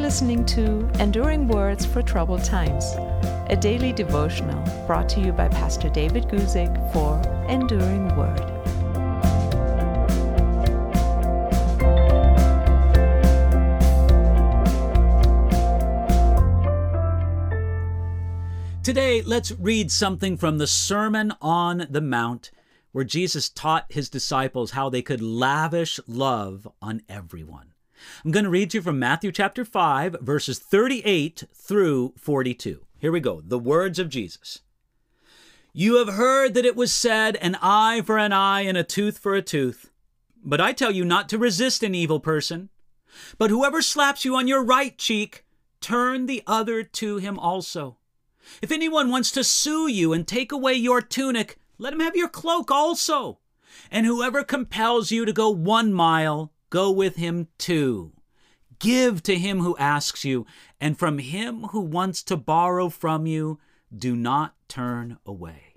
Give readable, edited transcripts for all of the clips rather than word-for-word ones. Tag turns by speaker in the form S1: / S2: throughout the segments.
S1: listening to Enduring Words for Troubled Times, a daily devotional brought to you by Pastor David Guzik for Enduring Word.
S2: Today, let's read something from the Sermon on the Mount, where Jesus taught his disciples how they could lavish love on everyone. I'm going to read to you from Matthew chapter 5, verses 38 through 42. Here we go, the words of Jesus. You have heard that it was said, an eye for an eye and a tooth for a tooth. But I tell you not to resist an evil person. But whoever slaps you on your right cheek, turn the other to him also. If anyone wants to sue you and take away your tunic, let him have your cloak also. And whoever compels you to go 1 mile, go with him 2. Give to him who asks you, and from him who wants to borrow from you, do not turn away.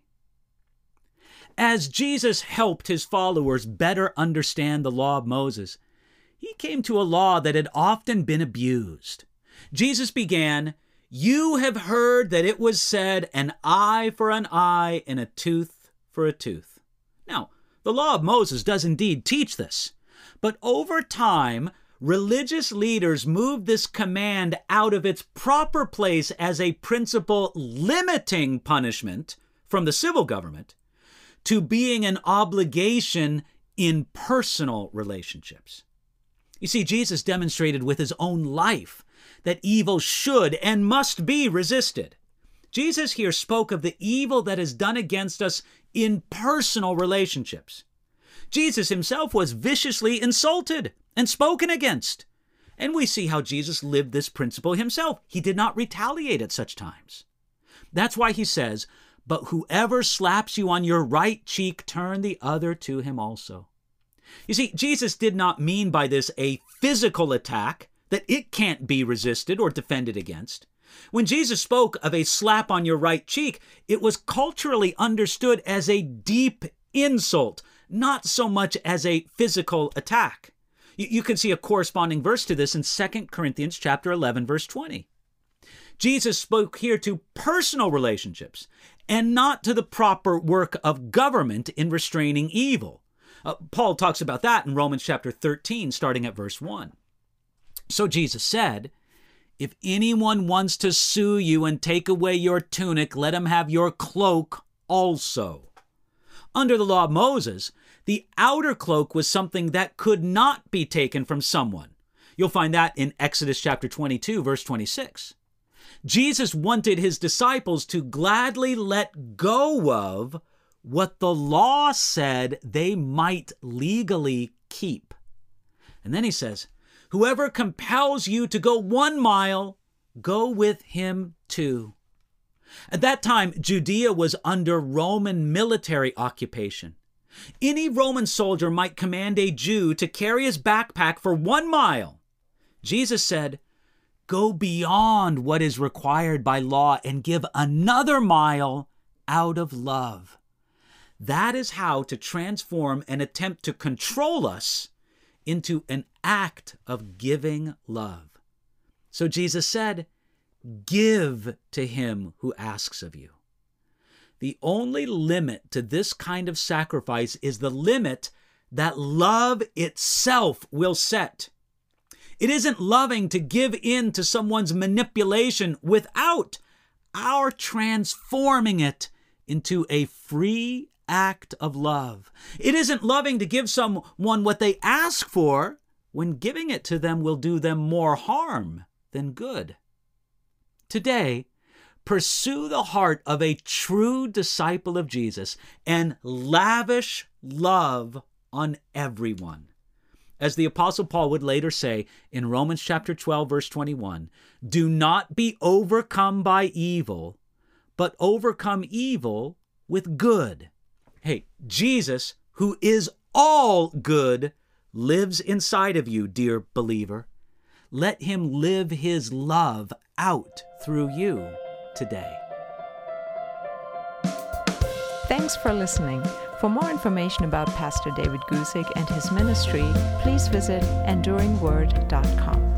S2: As Jesus helped his followers better understand the law of Moses, he came to a law that had often been abused. Jesus began, You have heard that it was said, an eye for an eye and a tooth for a tooth. Now, the law of Moses does indeed teach this. But over time, religious leaders moved this command out of its proper place as a principle limiting punishment from the civil government to being an obligation in personal relationships. You see, Jesus demonstrated with his own life that evil should and must be resisted. Jesus here spoke of the evil that is done against us in personal relationships. Jesus himself was viciously insulted and spoken against. And we see how Jesus lived this principle himself. He did not retaliate at such times. That's why he says, but whoever slaps you on your right cheek, turn the other to him also. You see, Jesus did not mean by this a physical attack that it can't be resisted or defended against. When Jesus spoke of a slap on your right cheek, it was culturally understood as a deep insult, not so much as a physical attack. You can see a corresponding verse to this in 2 Corinthians chapter 11, verse 20. Jesus spoke here to personal relationships and not to the proper work of government in restraining evil. Paul talks about that in Romans chapter 13, starting at verse 1. So Jesus said, if anyone wants to sue you and take away your tunic, let him have your cloak also. Under the law of Moses, the outer cloak was something that could not be taken from someone. You'll find that in Exodus chapter 22, verse 26. Jesus wanted his disciples to gladly let go of what the law said they might legally keep. And then he says, whoever compels you to go 1 mile, go with him 2. At that time, Judea was under Roman military occupation. Any Roman soldier might command a Jew to carry his backpack for 1 mile. Jesus said, go beyond what is required by law and give another mile out of love. That is how to transform an attempt to control us into an act of giving love. So Jesus said, give to him who asks of you. The only limit to this kind of sacrifice is the limit that love itself will set. It isn't loving to give in to someone's manipulation without our transforming it into a free act of love. It isn't loving to give someone what they ask for when giving it to them will do them more harm than good. Today, pursue the heart of a true disciple of Jesus and lavish love on everyone. As the Apostle Paul would later say in Romans chapter 12, verse 21, do not be overcome by evil, but overcome evil with good. Hey, Jesus, who is all good, lives inside of you, dear believer. Let him live his love out through you today.
S1: Thanks for listening. For more information about Pastor David Guzik and his ministry, please visit enduringword.com.